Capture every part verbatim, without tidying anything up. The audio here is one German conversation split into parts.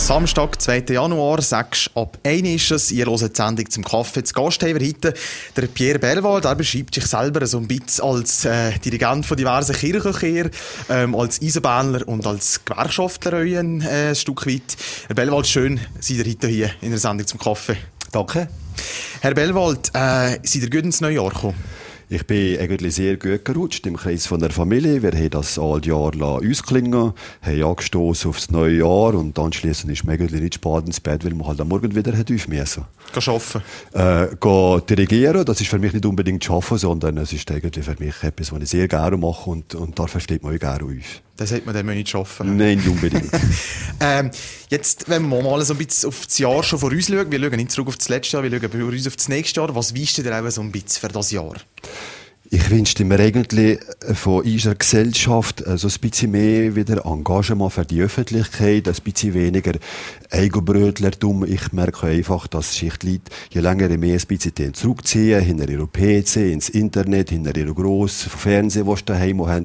Samstag, zweiten Januar, sechs ab eins ist es. Ihr hört die Sendung zum Kaffee. Zu Gast haben wir heute der Pierre Bellwald. Er beschreibt sich selber so ein bisschen als äh, Dirigent von diversen Kirchenchören, ähm, als Eisenbahner und als Gewerkschaftler ein äh, Stück weit. Herr Bellwald, schön, seid ihr heute hier in der Sendung zum Kaffee. Danke. Herr Bellwald, äh, seid ihr gut ins neue Jahr gekommen? Ich bin eigentlich sehr gut gerutscht im Kreis von der Familie. Wir haben das all Jahr ausklingen, haben angestoßen aufs neue Jahr und anschliessend ist man eigentlich nicht spät ins Bett, weil man halt am Morgen wieder hat auf müssen. Geh arbeiten? Äh, geh dirigieren, das ist für mich nicht unbedingt arbeiten, sondern es ist eigentlich für mich etwas, was ich sehr gerne mache und, und da versteht man auch gerne auf. Dann sollte man dem nicht arbeiten. Nein, nicht unbedingt. ähm, jetzt, wenn wir mal so ein bisschen auf das Jahr schon voraus schauen, wir schauen nicht zurück auf das letzte Jahr, wir schauen voraus auf das nächste Jahr, was wünschst du dir eben so ein bisschen für das Jahr? Ich wünschte mir eigentlich von unserer Gesellschaft so ein bisschen mehr wieder Engagement für die Öffentlichkeit, ein bisschen weniger Eigenbrötlertum. Ich merke einfach, dass sich die Leute je länger je mehr ein bisschen zurückziehen, hinter ihre P C, ins Internet, hinter ihre grossen Fernseher, die sie daheim haben.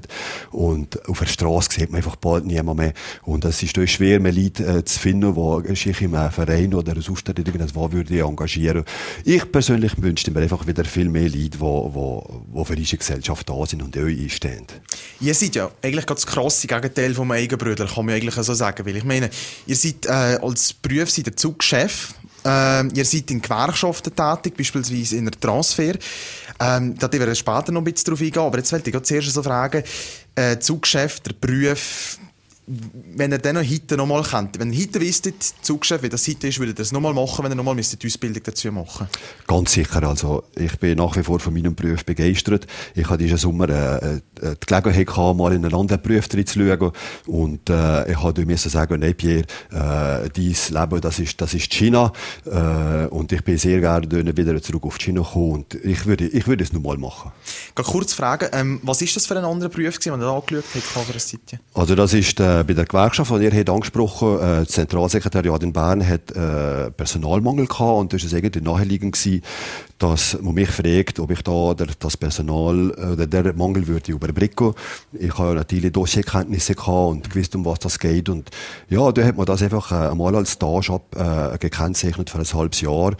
Und auf der Straße sieht man einfach bald niemand mehr. Und es ist schwer, mehr Leute äh, zu finden, die sich in einem Verein oder sonst irgendwas würde engagieren. Ich persönlich wünschte mir einfach wieder viel mehr Leute, die, die, die für unsere Gesellschaft da sind und euch einstehen. Ihr seid ja eigentlich das krasse Gegenteil vom Eigenbrötler, kann man eigentlich so sagen. Weil ich meine, ihr seid äh, als Beruf seid ihr Zugchef, äh, ihr seid in Gewerkschaften tätig, beispielsweise in der Transfer. Ähm, da werden wir später noch ein bisschen drauf eingehen, aber jetzt wollte ich zuerst so fragen, äh, Zugchef, der Beruf, wenn ihr den noch heute noch mal kennt, wenn ihr heute wüsstet, Zugchef, wie das heute ist, würdet ihr das noch mal machen, wenn ihr noch mal die Ausbildung dazu machen? Ganz sicher. Also, ich bin nach wie vor von meinem Beruf begeistert. Ich hatte diesen Sommer äh, die Gelegenheit gehabt, mal in einen anderen Beruf zu schauen. Und äh, ich musste sagen, nein, Pierre, äh, dein Leben, das ist, das ist China. Äh, und ich bin sehr gerne wieder zurück auf China gekommen. Und ich würde, ich würde es noch mal machen. Ich kann kurz fragen, ähm, was ist das für ein anderer Beruf, den ihr da angeschaut habt? Also, das ist äh, bei der Gewerkschaft, die ihr habt angesprochen habt, äh, das Zentralsekretariat in Bern hat äh, Personalmangel gehabt und das war eigentlich naheliegend gewesen, dass man mich fragt, ob ich da der, das Personal oder der Mangel würde überbrücken. Ich habe natürlich Dossierkenntnisse gehabt und gewusst, um was das geht und ja, da hat man das einfach äh, einmal als Stage ab äh, gekennzeichnet für ein halbes Jahr.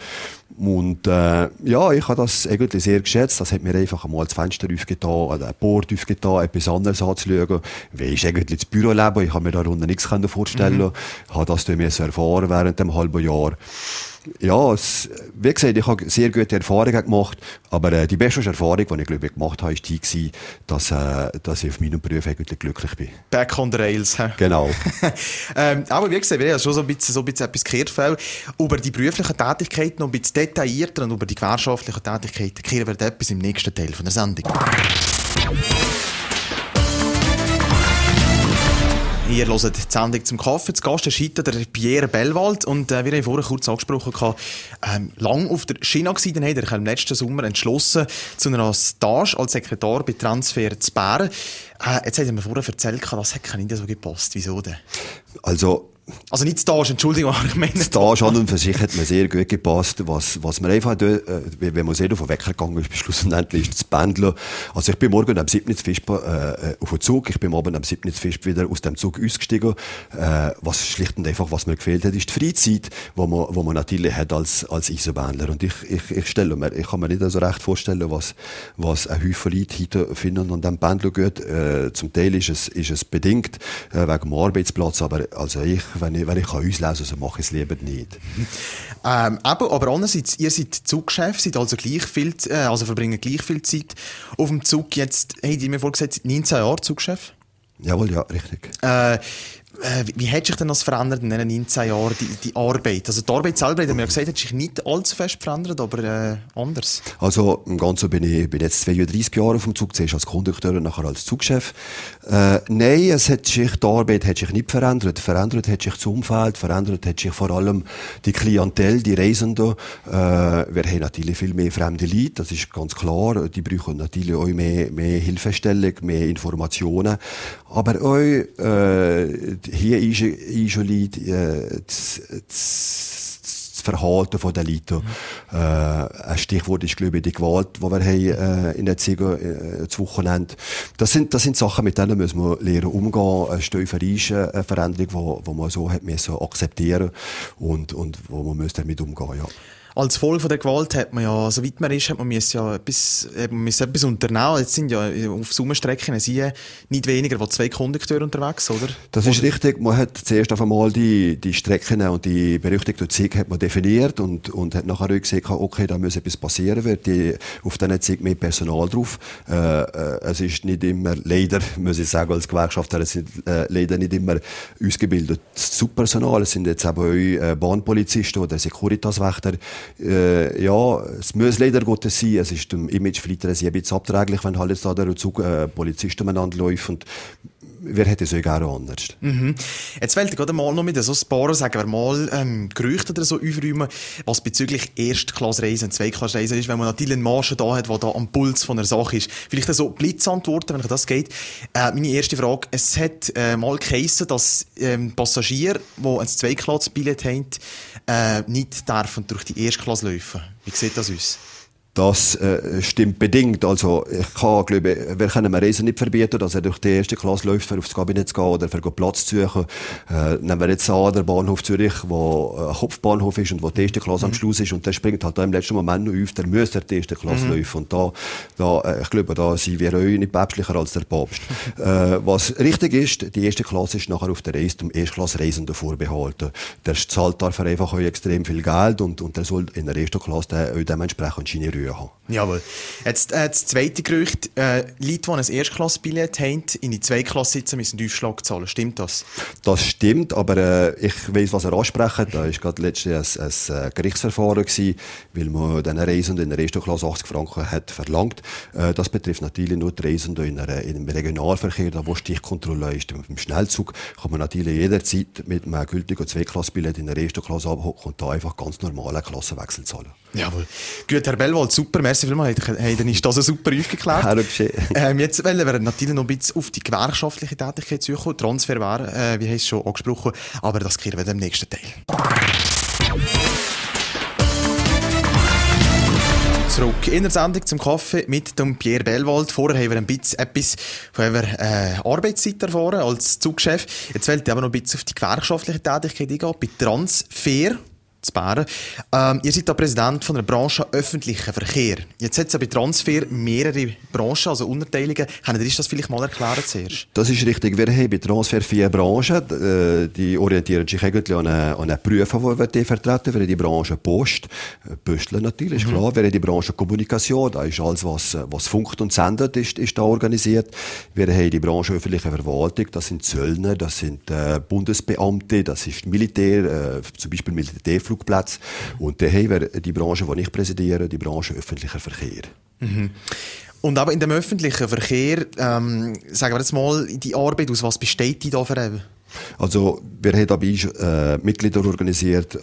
Und äh, ja, ich habe das eigentlich sehr geschätzt. Das hat mir einfach einmal das Fenster aufgetan, oder ein Board aufgetan, etwas anderes anzuschauen. Wie ist eigentlich das Büroleben? Ich habe mir darunter nichts vorstellen können. Ich mhm. habe das durch mich erfahren während dem halben Jahr. Ja, es, wie gesagt, ich habe sehr gute Erfahrungen gemacht, aber äh, die beste Erfahrung, die ich glaube ich gemacht habe, war die, gewesen, dass, äh, dass ich auf meinem Beruf eigentlich glücklich bin. Back on the rails. He? Genau. ähm, aber wie gesagt, wir haben schon so ein bisschen, so ein bisschen etwas gehört. Über die beruflichen Tätigkeiten noch ein bisschen detaillierter und über die gewerkschaftlichen Tätigkeiten kehren wir etwas im nächsten Teil von der Sendung. Ihr hört die Sendung zum Kaffee. Zu Gast ist heute der Pierre Bellwald. Und äh, wir haben vorhin kurz angesprochen, ähm, lang auf der Schiene gewesen. Dann hat er im letzten Sommer entschlossen, zu einer Stage als Sekretär bei Transfer zu Bern. Äh, jetzt hat er mir vorhin erzählt, das hat nicht so gepasst. Wieso denn? Also, Also nicht Stage, Entschuldigung, ich meine Stage an und für sich hat mir sehr gut gepasst. Was, was mir einfach, äh, wenn man sehr davon weggegangen ist, schlussendlich ist das Pendeln. Also ich bin morgen am siebten Fisch äh, auf den Zug, ich bin abends am siebten Fisch wieder aus dem Zug ausgestiegen. Äh, was schlicht und einfach, was mir gefehlt hat, ist die Freizeit, wo man, wo man natürlich hat als, als Eisenbahner. Und ich, ich, ich stelle mir, ich kann mir nicht so recht vorstellen, was, was ein Haufen Leute heute finden und am Pendeln geht. Äh, zum Teil ist es, ist es bedingt, äh, wegen dem Arbeitsplatz, aber also ich, wenn ich, wenn ich auslesen kann, so mache ich es lieber nicht. ähm, aber, aber andererseits, ihr seid Zugchef, seid also gleich viel, äh, also verbringen gleich viel Zeit auf dem Zug. Jetzt habt ihr mir vorhin gesagt, seit neunzehn Jahren Zugchef? Jawohl, ja, richtig. Äh, Äh, wie hat sich denn das verändert in diesen neunzehn Jahren, die, die Arbeit? Also die Arbeit selber, hat mir ja gesagt, hat sich nicht allzu fest verändert, aber äh, anders. Also im Ganzen bin ich bin jetzt zweiunddreissig Jahre auf dem Zug, zuerst als Kondukteur und nachher als Zugchef. Äh, nein, es hat sich, die Arbeit hat sich nicht verändert. Verändert hat sich das Umfeld, verändert hat sich vor allem die Klientel, die Reisenden. Äh, wir haben natürlich viel mehr fremde Leute, das ist ganz klar. Die brauchen natürlich auch mehr, mehr Hilfestellung, mehr Informationen. Aber auch äh, hier ist, ist schon Leute, äh, das, das Verhalten von den Leuten. Mhm. Äh, ein Stichwort ist, glaube ich, die Gewalt, die wir haben, äh, in der Ziege, äh, das Wochenende. Das sind, das sind Sachen, mit denen müssen wir lernen umgehen. Eine steuerische Veränderung, wo, wo man so hat müssen akzeptieren und, und wo man müssen damit umgehen, ja. Als Folge von der Gewalt hat man ja, soweit man ist, hat man müssen ja etwas, man müssen etwas unternehmen. Jetzt sind ja auf Sommerstrecken nicht weniger als zwei Kondukteure unterwegs, oder? Das ist richtig. Man hat zuerst auf einmal die, die Strecken und die berüchtigten Züge hat man definiert und, und hat nachher gesagt, okay, da muss etwas passieren, wird die, auf diesen Zügen mehr Personal drauf. Äh, äh, es ist nicht immer, leider, muss ich sagen, als Gewerkschafter, es sind äh, leider nicht immer ausgebildetes Zugpersonal. Es sind jetzt auch äh, Bahnpolizisten oder Securitas-Wächter. Äh, ja, es muss leider Gottes sein. Es ist dem Image vielleicht ein bisschen abträglich, wenn halt jetzt da der Zug äh, Polizisten umeinander läuft und wer hätte es so gerne anders? Mhm. Jetzt wollte ich gerade mal noch mit so ein paar sagen, wir mal ähm, Gerüchte oder so aufräumen, was bezüglich Erstklassreisen und Zweiklassereisen ist, wenn man natürlich einen Marschen da hat, der da am Puls von einer Sache ist. Vielleicht so Blitzantworten, wenn das geht. Äh, meine erste Frage, es hat äh, mal geheissen, dass ähm, Passagiere, die ein Zweiklassbillett haben, äh, nicht dürfen durch die Erstklasse laufen. Wie sieht das aus? Das äh, stimmt bedingt. Also ich kann, glaube, wir können einem Reisen nicht verbieten, dass er durch die erste Klasse läuft, für aufs Kabinett zu gehen oder für Platz zu suchen. Äh, nehmen wir jetzt an, der Bahnhof Zürich, wo ein Kopfbahnhof ist und wo die erste Klasse mhm. am Schluss ist und der springt halt da im letzten Moment noch auf, der muss der die erste Klasse mhm. laufen. Und da, da, äh, ich glaube, da sind wir euch nicht päpstlicher als der Papst. äh, was richtig ist, die erste Klasse ist nachher auf der Reise dem Erstklassreisenden vorbehalten. Der zahlt dafür einfach auch extrem viel Geld und, und der soll in der ersten Klasse der, auch dementsprechend Schiene rühren. Jawohl. Jetzt äh, das zweite Gerücht, äh, Leute, die ein Erstklassbillett haben, in die Zweitklasse sitzen, müssen Aufschlag zahlen. Stimmt das? Das stimmt, aber äh, ich weiss, was er ansprechen. Da war gerade letztens ein, ein, ein Gerichtsverfahren gewesen, weil man den Reisenden in der ersten Klasse achtzig Franken hat verlangt. Äh, das betrifft natürlich nur die Reisenden in, einer, in einem Regionalverkehr, da wo Stichkontrolle ist. Im Schnellzug kann man natürlich jederzeit mit einem gültigen Zweitklassbillett in der ersten Klasse abhocken und da einfach ganz normalen Klassenwechsel zahlen. Jawohl. Gut, Herr Bellwald, super, merci vielmals. Hey, dann ist das super aufgeklärt. ähm, jetzt wollen wir natürlich noch ein bisschen auf die gewerkschaftliche Tätigkeit suchen. Transfer wäre, äh, wie heißt es schon angesprochen, aber das kehren wir im nächsten Teil. Zurück in der Sendung zum Kaffee mit dem Pierre Bellwald. Vorher haben wir ein bisschen etwas von eurer äh, Arbeitszeit erfahren als Zugchef. Jetzt wollte ich aber noch ein bisschen auf die gewerkschaftliche Tätigkeit eingehen, bei Transfer. zu Bären. Ähm, ihr seid da Präsident von einer Branche öffentlicher Verkehr. Jetzt hat es ja bei Transfer mehrere Branchen, also Unterteilungen. Könnt ihr das vielleicht mal erklären zuerst? Das ist richtig. Wir haben bei Transfer vier Branchen. Die orientieren sich eigentlich an einen, an einen Berufen, die wir vertreten. Wir haben die Branche Post, Pöstler natürlich, mhm. klar. Wir haben die Branche Kommunikation, da ist alles, was, was funkt und sendet, ist, ist da organisiert. Wir haben die Branche öffentliche Verwaltung, das sind Zöllner, das sind äh, Bundesbeamte, das ist Militär, äh, zum Beispiel Militärflugplatz. Und dann haben wir die Branche, die ich präsidiere, die Branche öffentlicher Verkehr. Mhm. Und aber in dem öffentlichen Verkehr, ähm, sagen wir jetzt mal, die Arbeit, aus was besteht die da für eben? Also, wir haben dabei äh, Mitglieder organisiert äh,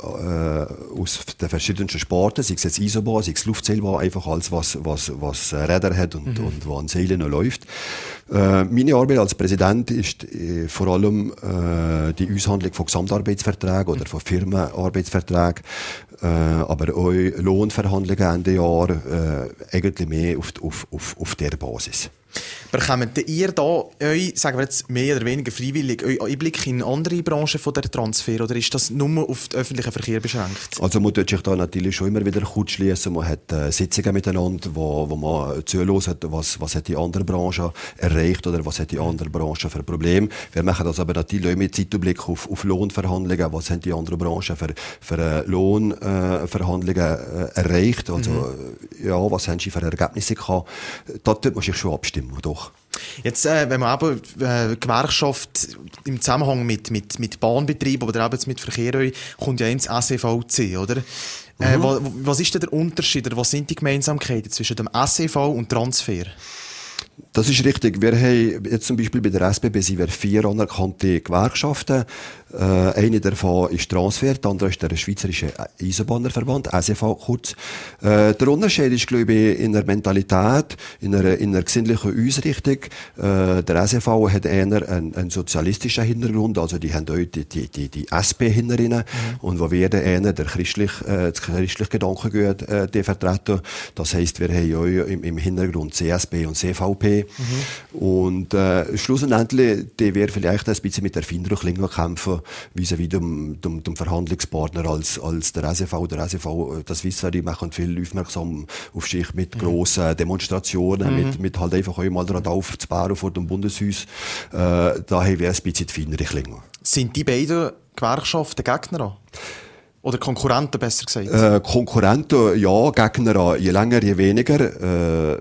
aus den verschiedensten Sparten, sei es jetzt Eisenbahn, sei es Luftseilbahn, einfach alles, was, was, was Räder hat und, mhm. und wo an Seilen noch läuft. Äh, meine Arbeit als Präsident ist äh, vor allem äh, die Aushandlung von Gesamtarbeitsverträgen oder von Firmenarbeitsverträgen, äh, aber auch Lohnverhandlungen Ende Jahr, äh, eigentlich mehr auf, auf, auf, auf der Basis. Bekommt ihr da euch, sagen wir jetzt mehr oder weniger freiwillig, euch Einblick in andere Branchen von der Transfer oder ist das nur auf den öffentlichen Verkehr beschränkt? Also man tut sich da natürlich schon immer wieder kurz schließen. Man hat äh, Sitzungen miteinander, wo, wo man zuhört, was, was hat die andere Branche erreicht oder was hat die andere Branche für Probleme. Wir machen das aber natürlich auch mit Zeitblick auf, auf Lohnverhandlungen. Was haben die anderen Branchen für, für äh, Lohnverhandlungen äh, äh, erreicht? Also mhm. ja, was haben sie für Ergebnisse gehabt? Da tut man sich schon abstimmen. Doch. Jetzt, äh, wenn man aber äh, Gewerkschaft im Zusammenhang mit, mit, mit Bahnbetrieb oder eben mit Verkehr, kommt ja ins S E V C, oder? Mhm. Äh, was, was ist denn der Unterschied oder was sind die Gemeinsamkeiten zwischen dem S E V und Transfer? Das ist richtig. Wir haben jetzt zum Beispiel bei der S B B sind wir vier anerkannte Gewerkschaften. Äh, eine davon ist Transfer, die andere ist der Schweizerische Eisenbahnerverband, S E V kurz. Äh, der Unterschied ist, glaube ich, in der Mentalität, in einer, in einer gesinnlichen Ausrichtung. Äh, der S E V hat eher einen, einen sozialistischen Hintergrund, also die haben dort die, die, die, die S P hinter ihnen. Mhm. Und wo wir eher der christlich, äh, das christliche Gedankengut äh, die vertreten. Das heisst, wir haben auch im, im Hintergrund C S B und C V P. Mhm. Und äh, schlussendlich, die wir vielleicht ein bisschen mit der feineren Klinge kämpfen, vis-à-vis dem, dem, dem Verhandlungspartner als, als der S E V. Der S E V, das wissen wir, die machen viel aufmerksam auf sich mit mhm. grossen Demonstrationen, mhm. mit, mit halt einfach einmal dran aufzubauen vor dem Bundeshaus. Äh, da haben wir ein bisschen die feinere Klinge. Sind die beiden Gewerkschaften Gegner? Oder Konkurrenten, besser gesagt? Äh, Konkurrenten, ja, Gegner, je länger, je weniger. Äh,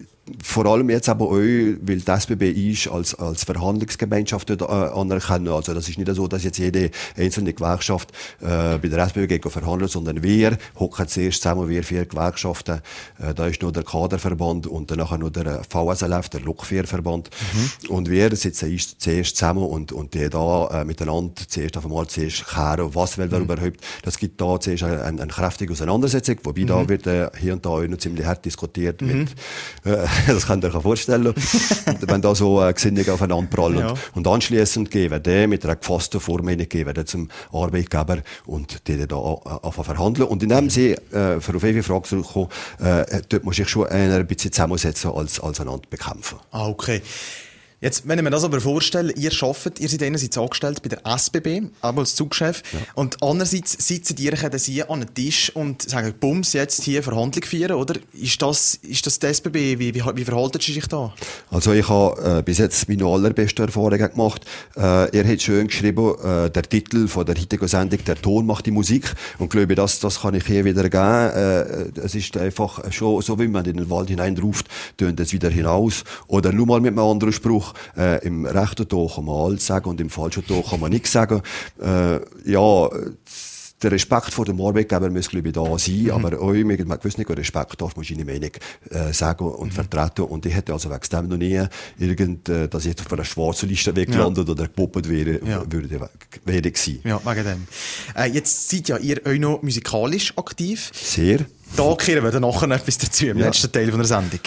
Vor allem jetzt aber auch, weil die S B B ist als, als Verhandlungsgemeinschaft äh, anerkennen. Also das ist nicht so, dass jetzt jede einzelne Gewerkschaft äh, bei der S B B geht verhandeln, sondern wir hocken zuerst zusammen, wir vier Gewerkschaften. Äh, da ist noch der Kaderverband und dann nachher noch der V S L F, der Lokführerverband. Mhm. Und wir sitzen zuerst zusammen und, und die da äh, miteinander zuerst auf einmal zuerst kehren, was wollen wir mhm. überhaupt. Das gibt da zuerst eine, eine, eine kräftige Auseinandersetzung, wobei mhm. da wird äh, hier und da auch noch ziemlich hart diskutiert mhm. mit äh, das könnt ihr euch vorstellen, wenn da so äh, Gesinnungen aufeinander prallen. Ja. Und anschliessend gehen die mit einer gefassten Vormeinung gehen zum Arbeitgeber und die da anfangen verhandeln. Und indem sie, äh, für auf eine Frage zurückkommen, äh, dort muss ich schon ein bisschen zusammensetzen als, als einander bekämpfen. Ah, okay. Jetzt, wenn ich mir das aber vorstelle, ihr arbeitet, ihr seid einerseits angestellt bei der S B B, aber als Zugchef, ja. und andererseits sitzen ihr dann hier an einem Tisch und sagen, bums, jetzt hier Verhandlung führen, oder? Ist das, ist das die S B B? Wie, wie, wie verhalten Sie sich da? Also ich habe äh, bis jetzt meine allerbesten Erfahrungen gemacht. Äh, er hat schön geschrieben, äh, der Titel von der heutigen Sendung, der Ton macht die Musik. Und ich glaube, das, das kann ich hier wieder geben. Äh, es ist einfach schon so, wie man in den Wald hineinruft, tönt es wieder hinaus. Oder nur mal mit einem anderen Spruch. Äh, Im rechten Ton kann man alles sagen und im falschen Ton kann man nichts sagen. Äh, ja, der Respekt vor dem Arbeitgeber muss, glaube ich, da sein, mhm. aber auch mit einem gewissen Respekt darf man seine Meinung äh, sagen und mhm. vertreten. Und ich hätte also wegen dem noch nie irgend, äh, dass ich jetzt auf einer schwarzen Liste weggelandet ja. oder gepoppt wäre, ja. würde, wäre gewesen. Ja, wegen dem. Äh, jetzt seid ja ihr auch noch musikalisch aktiv. Sehr. Da kehren wir dann nachher noch etwas dazu im ja. letzten Teil von der Sendung.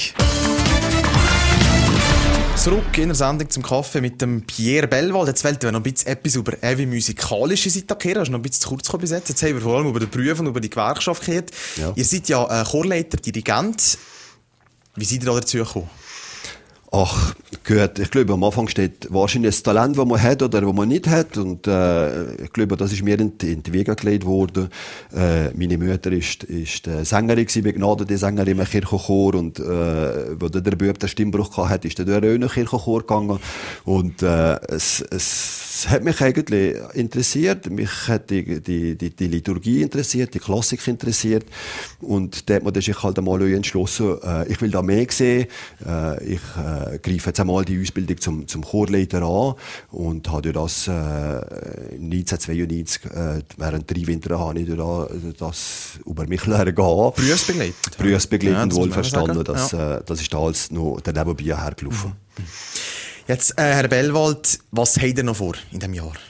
Zurück in der Sendung zum Kaffee mit dem Pierre Bellwald. Jetzt wollen wir noch ein bisschen etwas über eure musikalische Seite erklären. Hast du noch ein bisschen zu kurz gekommen bis jetzt? Jetzt haben wir vor allem über den Beruf und über die Gewerkschaft gehört. Ja. Ihr seid ja äh, Chorleiter, Dirigent. Wie seid ihr da dazu gekommen? Ach, gut. Ich glaube, am Anfang steht wahrscheinlich das Talent, das man hat oder das man nicht hat. Und äh, ich glaube, das ist mir in die, in die Wege gelegt worden. Äh, meine Mutter ist, ist äh, Sängerin gewesen, begnadete Sängerin im Kirchenchor. Und äh, wo der Bub den Stimmbruch hatte, ist er durch einen Kirchenchor gegangen. Und äh, es, es hat mich eigentlich interessiert. Mich hat die, die, die, die Liturgie interessiert, die Klassik interessiert. Und da hat man sich halt einmal entschlossen, äh, ich will da mehr sehen. Äh, ich äh, greife jetzt einmal die Ausbildung zum, zum Chorleiter an und habe das äh, neunzehnhundertzweiundneunzig, äh, während drei Winter habe ich das über mich lernen gehen. Berufsbegleitend? Berufsbegleitend, ja, wohl verstanden. Das, ja. äh, das ist da alles noch der Nebenbei hergelaufen. Mhm. Jetzt, äh, Herr Bellwald, was habt ihr noch vor in diesem Jahr?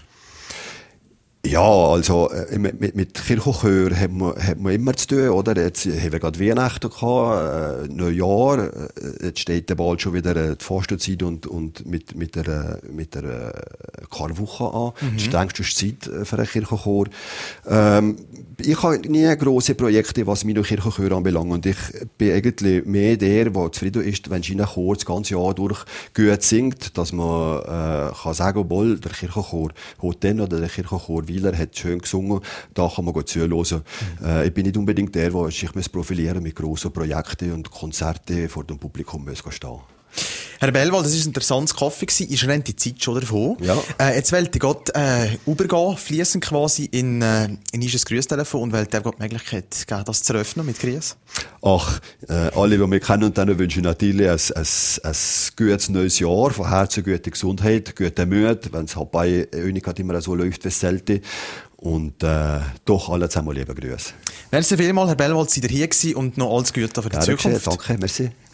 Ja, also äh, mit, mit Kirchenchor hat man, hat man immer zu tun, oder? Jetzt haben wir gerade Weihnachten gehabt, äh, Neujahr, äh, jetzt steht der bald schon wieder äh, die Fastenzeit und, und mit, mit der, mit der äh, Karwoche an. Mhm. Das ist die längste Zeit äh, für einen Kirchenchor. Ähm, ich habe nie grosse Projekte, was meine Kirchenchor anbelangt. Und ich bin eigentlich mehr der, der zufrieden ist, wenn ein Chor das ganze Jahr durch gut singt, dass man äh, kann sagen, obwohl der Kirchenchor Hoten oder der Kirchenchor Wieler hat schön gesungen, da kann man gut zuhören. Mhm. Äh, ich bin nicht unbedingt der, der sich profilieren mit grossen Projekten und Konzerten vor dem Publikum muss stehen. Herr Bellwald, das war ein interessantes Kaffee. Ist rennt die Zeit schon davon? Ja. Äh, jetzt wollte ich gerade äh, übergehen, fließen quasi in, äh, in unser Grüßtelefon und wollte die Möglichkeit geben, das zu eröffnen mit Grüß. Ach, äh, alle, die wir kennen, und dann wünsche ich natürlich ein, ein, ein gutes neues Jahr, von Herzen gute Gesundheit, gute Mut, wenn es halt bei uns immer so läuft wie selten. Und äh, doch alle zusammen liebe Grüße. Merci vielmals, Herr Bellwald, seid ihr hier gewesen und noch alles Gute für die Danke, Zukunft. Danke, merci.